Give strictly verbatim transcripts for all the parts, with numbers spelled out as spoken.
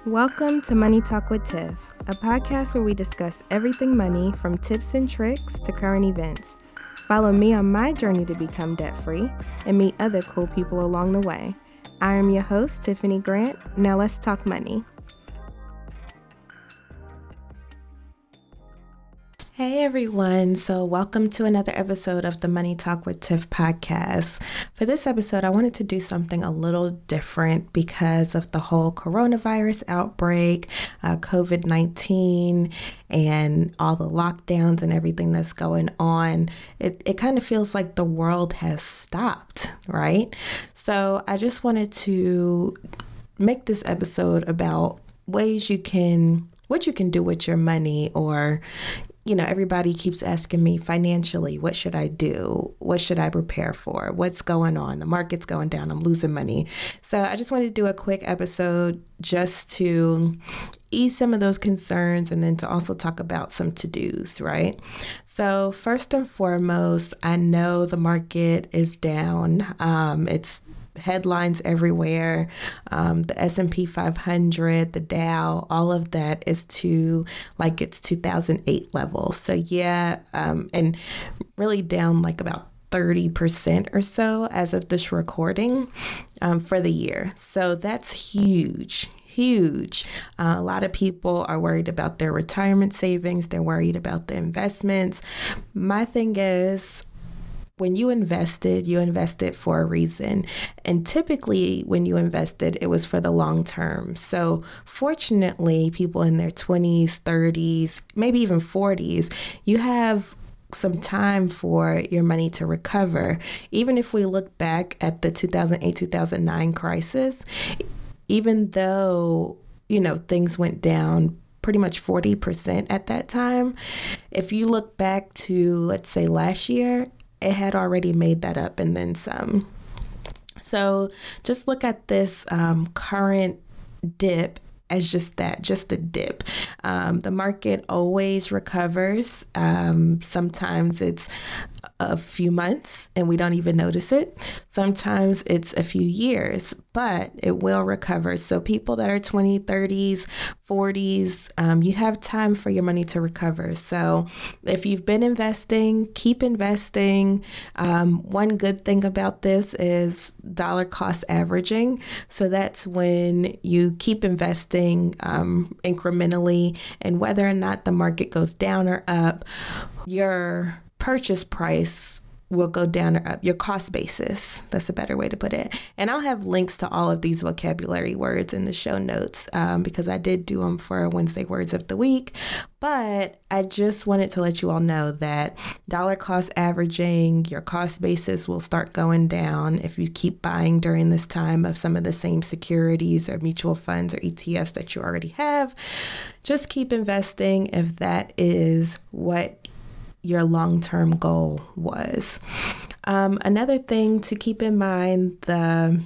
Welcome to Money Talk with Tiff, a podcast where we discuss everything money from tips and tricks to current events. Follow me on my journey to become debt-free and meet other cool people along the way. I am your host, Tiffany Grant. Now let's talk money. Hey everyone, so welcome to another episode of the Money Talk with Tiff podcast. For this episode, I wanted to do something a little different because of the whole coronavirus outbreak, uh, covid nineteen, and all the lockdowns and everything that's going on. It, it kind of feels like the world has stopped, right? So I just wanted to make this episode about ways you can, what you can do with your money, or you know, everybody keeps asking me financially, what should I do? What should I prepare for? What's going on? The market's going down. I'm losing money. So I just wanted to do a quick episode just to ease some of those concerns and then to also talk about some to-dos, right? So first and foremost, I know the market is down. Um, it's headlines everywhere. Um, the S and P five hundred, the Dow, all of that is to like its two thousand eight level. So yeah, um, and really down like about thirty percent or so as of this recording um, for the year. So that's huge. Huge. Uh, a lot of people are worried about their retirement savings. They're worried about the investments. My thing is, when you invested, you invested for a reason. And typically when you invested, it was for the long term. So fortunately, people in their twenties, thirties, maybe even forties, you have some time for your money to recover. Even if we look back at the two thousand eight, two thousand nine crisis, even though, you know, things went down pretty much forty percent at that time, if you look back to, let's say last year, it had already made that up and then some. So just look at this um, current dip as just that, just the dip. Um, the market always recovers. Um, sometimes it's a few months and we don't even notice it. Sometimes it's a few years, but it will recover. So people that are twenties, thirties, forties, um, you have time for your money to recover. So if you've been investing, keep investing. Um, one good thing about this is dollar cost averaging. So that's when you keep investing um, incrementally, and whether or not the market goes down or up, your purchase price will go down or up, your cost basis. That's a better way to put it. And I'll have links to all of these vocabulary words in the show notes um, because I did do them for Wednesday Words of the Week. But I just wanted to let you all know that dollar cost averaging, your cost basis will start going down if you keep buying during this time of some of the same securities or mutual funds or E T Fs that you already have. Just keep investing if that is what your long-term goal was. Um, another thing to keep in mind, the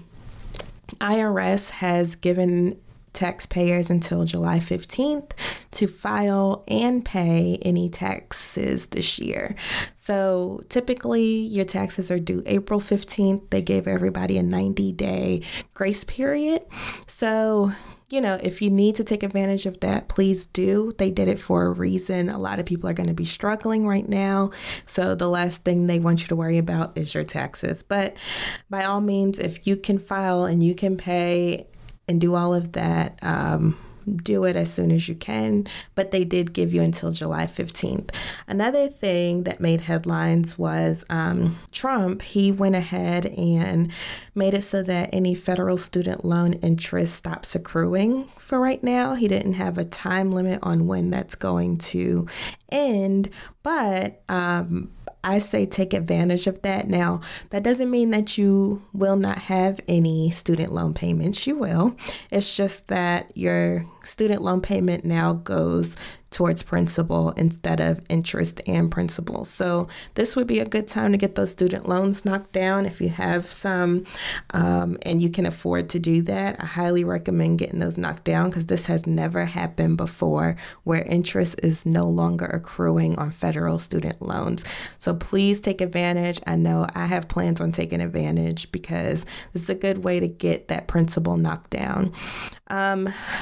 I R S has given taxpayers until July fifteenth to file and pay any taxes this year. So typically your taxes are due April fifteenth. They gave everybody a ninety day grace period. So you know, if you need to take advantage of that, please do. They did it for a reason. A lot of people are going to be struggling right now. So the last thing they want you to worry about is your taxes. But by all means, if you can file and you can pay and do all of that, um, do it as soon as you can, but they did give you until July fifteenth. Another thing that made headlines was um, Trump. He went ahead and made it so that any federal student loan interest stops accruing for right now. He didn't have a time limit on when that's going to end, but um, I say take advantage of that. Now, that doesn't mean that you will not have any student loan payments. You will. It's just that your student loan payment now goes towards principal instead of interest and principal. So this would be a good time to get those student loans knocked down if you have some um, and you can afford to do that. I highly recommend getting those knocked down because this has never happened before where interest is no longer accruing on federal student loans. So please take advantage. I know I have plans on taking advantage because this is a good way to get that principal knocked down. Um, a lot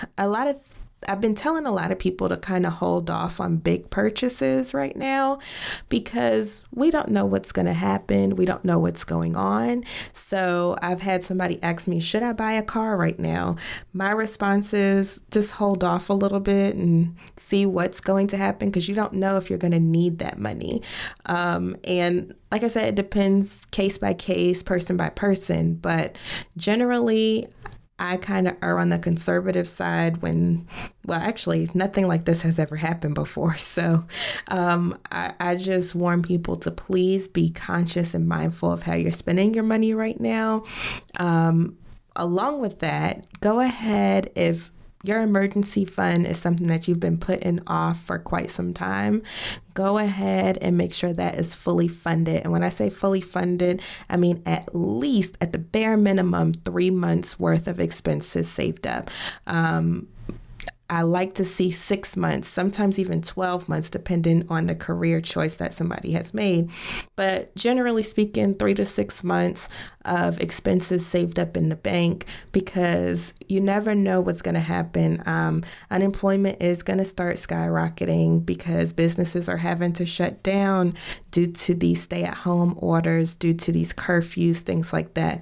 of th- I've been telling a lot of people to kind of hold off on big purchases right now because we don't know what's going to happen. We don't know what's going on. So I've had somebody ask me, should I buy a car right now? My response is just hold off a little bit and see what's going to happen because you don't know if you're going to need that money. Um, and like I said, it depends case by case, person by person. But generally, I kind of err on the conservative side when, well, actually, nothing like this has ever happened before. So um, I, I just warn people to please be conscious and mindful of how you're spending your money right now. Um, along with that, go ahead if your emergency fund is something that you've been putting off for quite some time, go ahead and make sure that is fully funded. And when I say fully funded, I mean at least at the bare minimum, three months worth of expenses saved up. Um, I like to see six months, sometimes even twelve months, depending on the career choice that somebody has made. But generally speaking, three to six months of expenses saved up in the bank because you never know what's going to happen. Um, unemployment is going to start skyrocketing because businesses are having to shut down due to these stay-at-home orders, due to these curfews, things like that.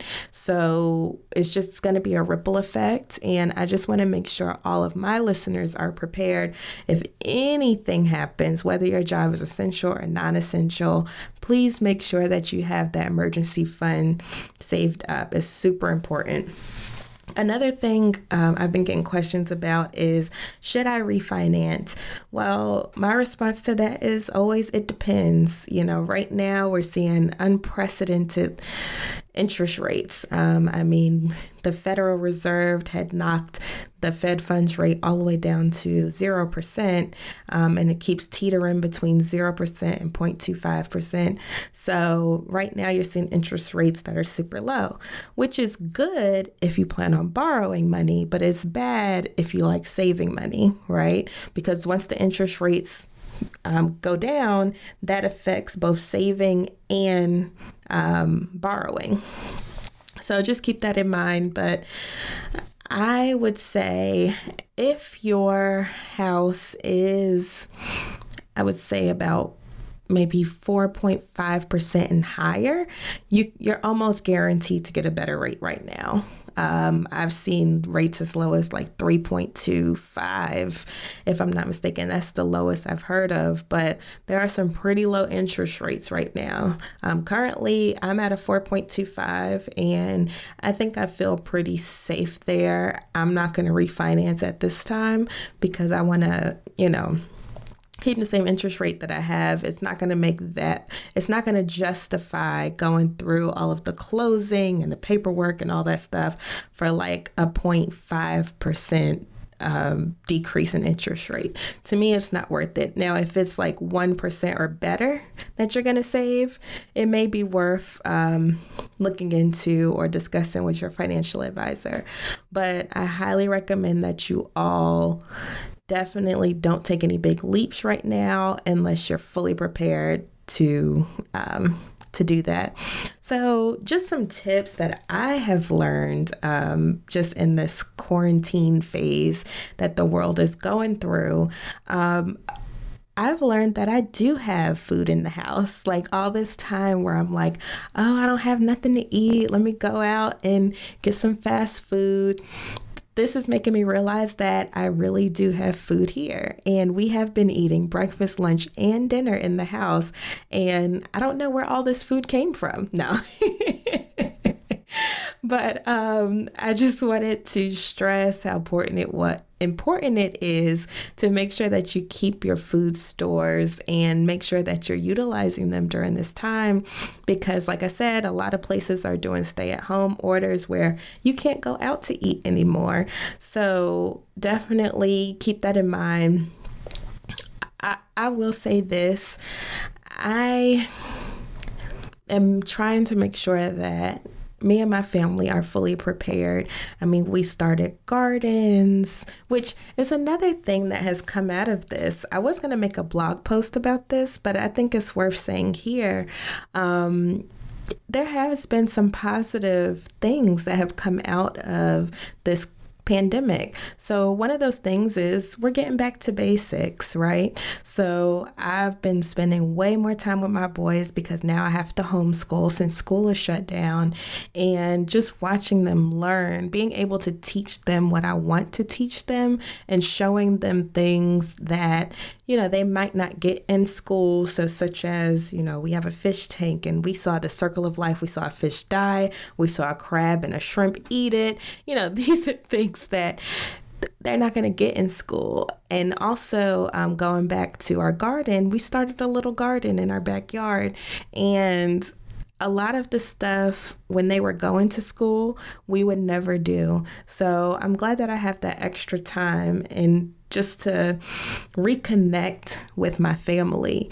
So it's just going to be a ripple effect. And I just want to make sure all of my listeners are prepared. If anything happens, whether your job is essential or non-essential, please make sure that you have that emergency fund saved up. It's super important. Another thing um, I've been getting questions about is, should I refinance? Well, my response to that is always, it depends. You know, right now we're seeing unprecedented interest rates. Um, I mean, the Federal Reserve had knocked the Fed funds rate all the way down to zero percent, um, and it keeps teetering between zero percent and zero point two five percent. So right now you're seeing interest rates that are super low, which is good if you plan on borrowing money, but it's bad if you like saving money, right? Because once the interest rates um, go down, that affects both saving and um, borrowing. So just keep that in mind. But I would say if your house is, I would say about maybe four point five percent and higher, you, you're almost guaranteed to get a better rate right now. Um, I've seen rates as low as like three point two five, if I'm not mistaken. That's the lowest I've heard of, but there are some pretty low interest rates right now. Um, currently, I'm at a four point two five, and I think I feel pretty safe there. I'm not going to refinance at this time because I want to, you know, keeping the same interest rate that I have. It's not going to make that, it's not going to justify going through all of the closing and the paperwork and all that stuff for like a zero point five percent um, decrease in interest rate. To me, it's not worth it. Now, if it's like one percent or better that you're going to save, it may be worth um, looking into or discussing with your financial advisor. But I highly recommend that you all definitely don't take any big leaps right now unless you're fully prepared to um, to do that. So just some tips that I have learned um, just in this quarantine phase that the world is going through. Um, I've learned that I do have food in the house. Like all this time where I'm like, oh, I don't have nothing to eat. Let me go out and get some fast food. This is making me realize that I really do have food here, and we have been eating breakfast, lunch, and dinner in the house, and I don't know where all this food came from. No. But um, I just wanted to stress how important it was. important it is to make sure that you keep your food stores and make sure that you're utilizing them during this time, because like I said, a lot of places are doing stay-at-home orders where you can't go out to eat anymore. So definitely keep that in mind. I, I will say this. I am trying to make sure that me and my family are fully prepared. I mean, we started gardens, which is another thing that has come out of this. I was going to make a blog post about this, but I think it's worth saying here. Um, there has been some positive things that have come out of this pandemic. So one of those things is we're getting back to basics, right? So I've been spending way more time with my boys because now I have to homeschool since school is shut down, and just watching them learn, being able to teach them what I want to teach them and showing them things that, you know, they might not get in school. So such as, you know, we have a fish tank and we saw the circle of life. We saw a fish die. We saw a crab and a shrimp eat it. You know, these are things that they're not going to get in school. And also um, going back to our garden, we started a little garden in our backyard, and a lot of the stuff when they were going to school, we would never do. So I'm glad that I have that extra time and just to reconnect with my family.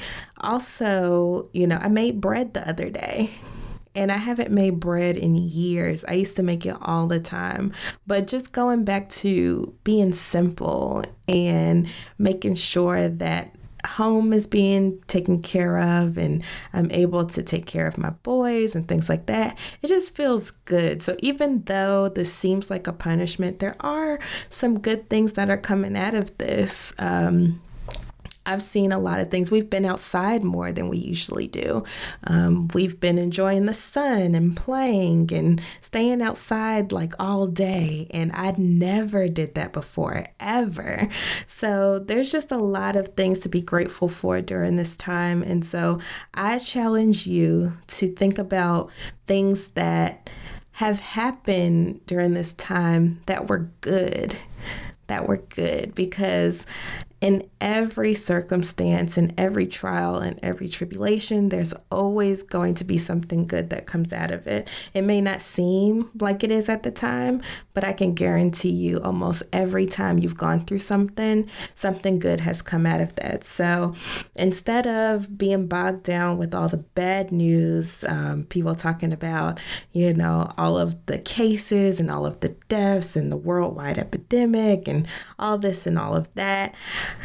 Also, you know, I made bread the other day. And I haven't made bread in years. I used to make it all the time. But just going back to being simple and making sure that home is being taken care of and I'm able to take care of my boys and things like that, it just feels good. So even though this seems like a punishment, there are some good things that are coming out of this. Um, I've seen a lot of things. We've been outside more than we usually do. Um, we've been enjoying the sun and playing and staying outside like all day. And I never did that before, ever. So there's just a lot of things to be grateful for during this time. And so I challenge you to think about things that have happened during this time that were good, that were good, because in every circumstance, in every trial, and every tribulation, there's always going to be something good that comes out of it. It may not seem like it is at the time, but I can guarantee you almost every time you've gone through something, something good has come out of that. So instead of being bogged down with all the bad news, um, people talking about, you know, all of the cases and all of the deaths and the worldwide epidemic and all this and all of that,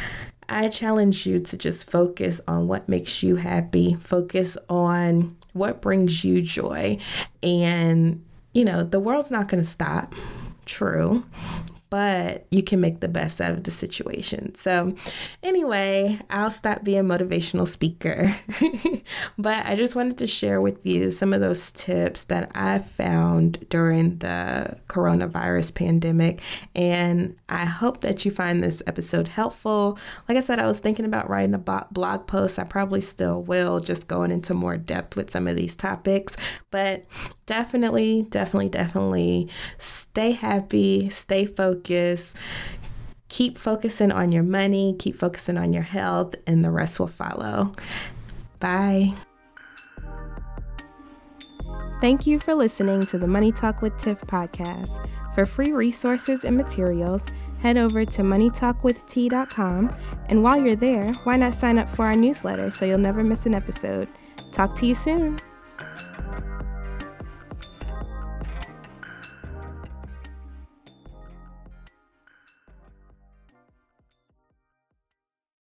I challenge you to just focus on what makes you happy, focus on what brings you joy. And, you know, the world's not going to stop. True. But you can make the best out of the situation. So anyway, I'll stop being a motivational speaker. But I just wanted to share with you some of those tips that I found during the coronavirus pandemic. And I hope that you find this episode helpful. Like I said, I was thinking about writing a blog post. I probably still will, just going into more depth with some of these topics. But definitely, definitely, definitely stay happy, stay focused, keep focusing on your money, keep focusing on your health, and the rest will follow. Bye. Thank you for listening to the Money Talk with Tiff podcast. For free resources and materials, head over to money talk with t dot com. And while you're there, why not sign up for our newsletter so you'll never miss an episode? Talk to you soon.